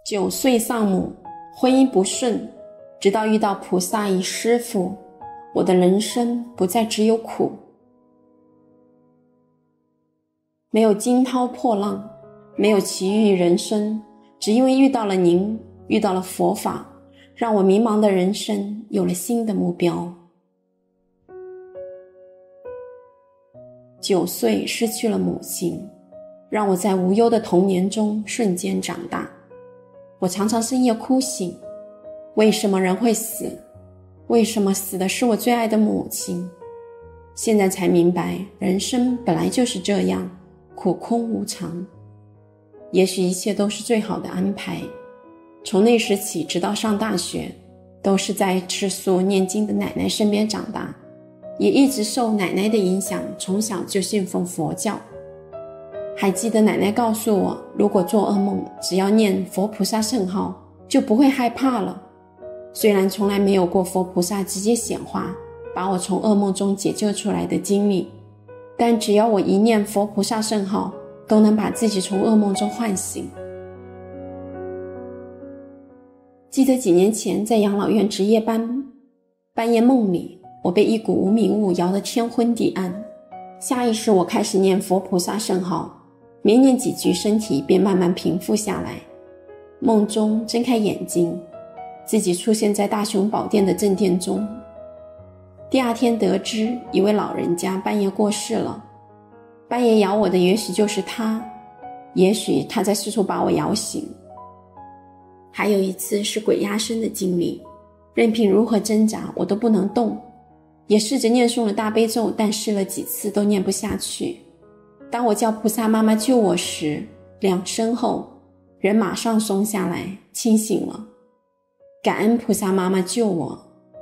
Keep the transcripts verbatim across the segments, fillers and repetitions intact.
九岁丧母，婚姻不顺，直到遇到菩萨与师父，我的人生不再只有苦。没有惊涛破浪，没有奇遇人生，只因为遇到了您，遇到了佛法，让我迷茫的人生有了新的目标。九岁失去了母亲，让我在无忧的童年中瞬间长大。我常常深夜哭醒，为什么人会死？为什么死的是我最爱的母亲？现在才明白，人生本来就是这样，苦空无常。也许一切都是最好的安排。从那时起直到上大学，都是在吃素念经的奶奶身边长大，也一直受奶奶的影响，从小就信奉佛教。还记得奶奶告诉我，如果做噩梦，只要念佛菩萨圣号，就不会害怕了。虽然从来没有过佛菩萨直接显化，把我从噩梦中解救出来的经历，但只要我一念佛菩萨圣号，都能把自己从噩梦中唤醒。记得几年前在养老院值夜班，半夜梦里，我被一股无名雾摇得天昏地暗，下意识我开始念佛菩萨圣号，没念几句，身体便慢慢平复下来。梦中睁开眼睛，自己出现在大雄宝殿的正殿中。第二天得知一位老人家半夜过世了，半夜咬我的也许就是他，也许他在试图把我摇醒。还有一次是鬼压身的经历，任凭如何挣扎我都不能动，也试着念诵了大悲咒，但试了几次都念不下去。当我叫菩萨妈妈救我时，两声后人马上松下来，清醒了。感恩菩萨妈妈救我，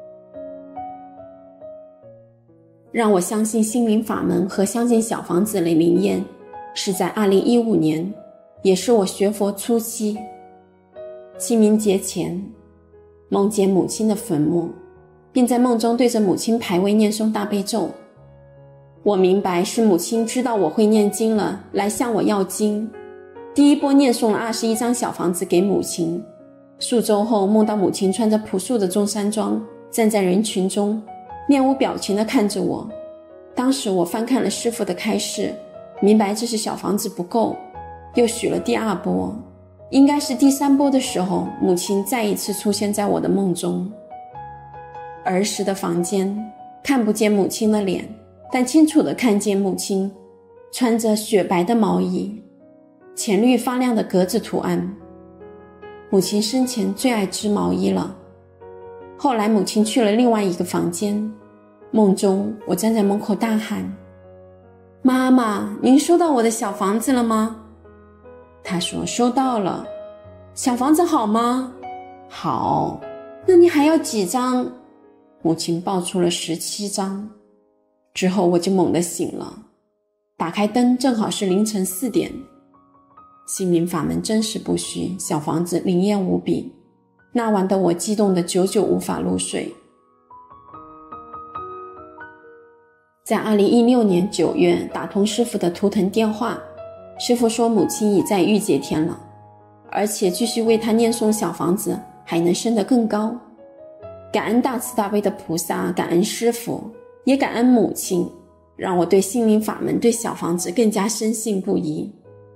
让我相信心灵法门和相信小房子的灵验，是在二零一五年，也是我学佛初期。清明节前，梦见母亲的坟墓，并在梦中对着母亲牌位念诵大悲咒。我明白是母亲知道我会念经了，来向我要经。第一波念诵了二十一张小房子给母亲。数周后梦到母亲穿着朴素的中山装，站在人群中，面无表情地看着我。当时我翻看了师父的开示，明白这是小房子不够，又许了第二波。应该是第三波的时候，母亲再一次出现在我的梦中。儿时的房间看不见母亲的脸，但清楚地看见母亲穿着雪白的毛衣，浅绿发亮的格子图案。母亲生前最爱织毛衣了。后来母亲去了另外一个房间，梦中我站在门口大喊：妈妈，您收到我的小房子了吗？她说收到了。小房子好吗？好。那你还要几张？母亲报出了十七张。之后我就猛地醒了，打开灯正好是凌晨四点。心灵法门真实不虚，小房子灵验无比。那晚的我激动得久久无法入睡。在二零一六年九月打通师父的图腾电话，师父说母亲已在御界天了，而且继续为他念诵小房子还能升得更高。感恩大慈大悲的菩萨，感恩师父，也感恩母亲，让我对心灵法门对小房子更加深信不疑。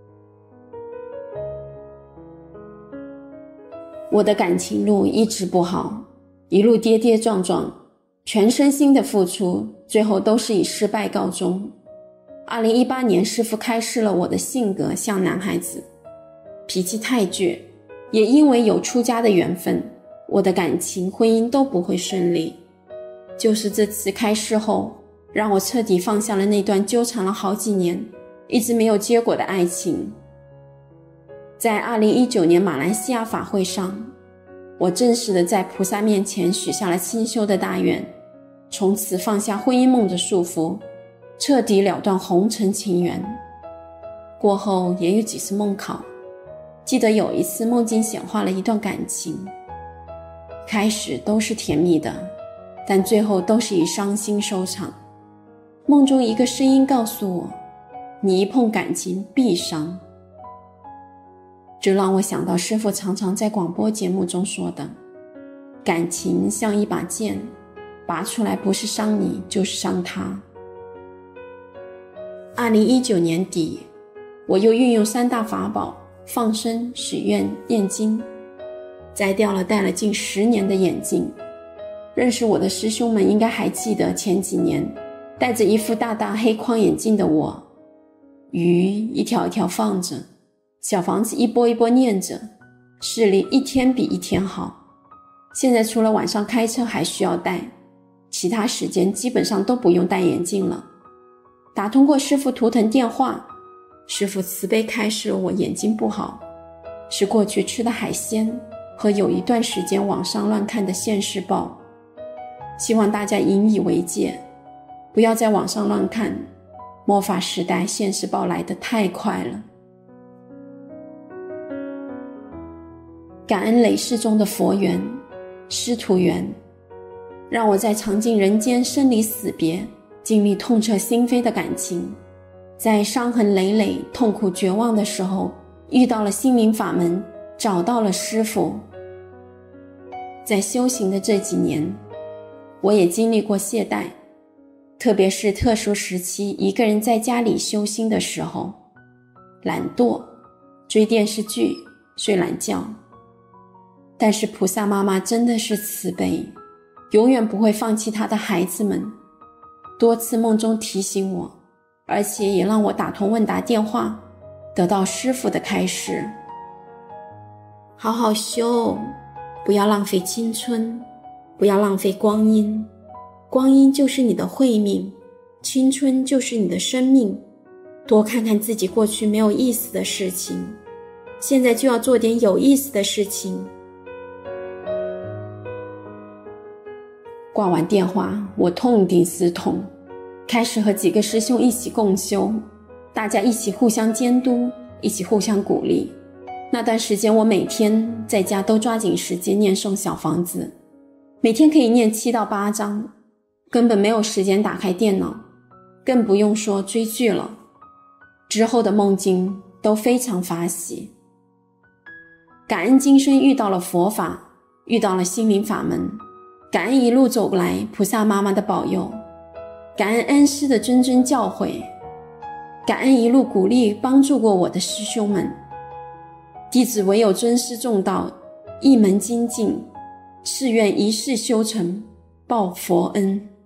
我的感情路一直不好，一路跌跌撞撞，全身心的付出，最后都是以失败告终。二零一八年师父开示了我的性格像男孩子，脾气太倔，也因为有出家的缘分，我的感情婚姻都不会顺利。就是这次开示后，让我彻底放下了那段纠缠了好几年一直没有结果的爱情。在二零一九年马来西亚法会上，我正式的在菩萨面前许下了清修的大愿，从此放下婚姻梦的束缚，彻底了断红尘情缘。过后也有几次梦考，记得有一次梦境显化了一段感情，开始都是甜蜜的，但最后都是以伤心收场。梦中一个声音告诉我，你一碰感情必伤。 这让我想到师父常常在广播节目中说的，感情像一把剑，拔出来不是伤你就是伤他。二零一九年底，我又运用三大法宝放生、许愿、念经，摘掉了戴了近十年的眼镜。认识我的师兄们应该还记得前几年戴着一副大大黑框眼镜的我，鱼一条一条放着，小房子一波一波念着，视力一天比一天好。现在除了晚上开车还需要戴，其他时间基本上都不用戴眼镜了。打通过师父图腾电话，师父慈悲开示我眼睛不好，是过去吃的海鲜和有一段时间网上乱看的现世报，希望大家引以为戒，不要在网上乱看，末法时代现世报来得太快了。感恩累世中的佛缘、师徒缘，让我在尝尽人间生离死别，经历痛彻心扉的感情，在伤痕累累、痛苦绝望的时候，遇到了心灵法门，找到了师父。在修行的这几年，我也经历过懈怠，特别是特殊时期一个人在家里修心的时候，懒惰，追电视剧，睡懒觉。但是菩萨妈妈真的是慈悲，永远不会放弃她的孩子们，多次梦中提醒我，而且也让我打通问答电话，得到师父的开示。好好修，不要浪费青春，不要浪费光阴，光阴就是你的慧命，青春就是你的生命。多看看自己过去没有意思的事情，现在就要做点有意思的事情。挂完电话，我痛定思痛，开始和几个师兄一起共修，大家一起互相监督，一起互相鼓励。那段时间我每天在家都抓紧时间念诵小房子，每天可以念七到八章，根本没有时间打开电脑，更不用说追剧了。之后的梦境都非常法喜。感恩今生遇到了佛法，遇到了心灵法门，感恩一路走来菩萨妈妈的保佑，感恩恩师的谆谆教诲，感恩一路鼓励帮助过我的师兄们。弟子唯有尊师重道，一门精进，誓愿一世修成，报佛恩。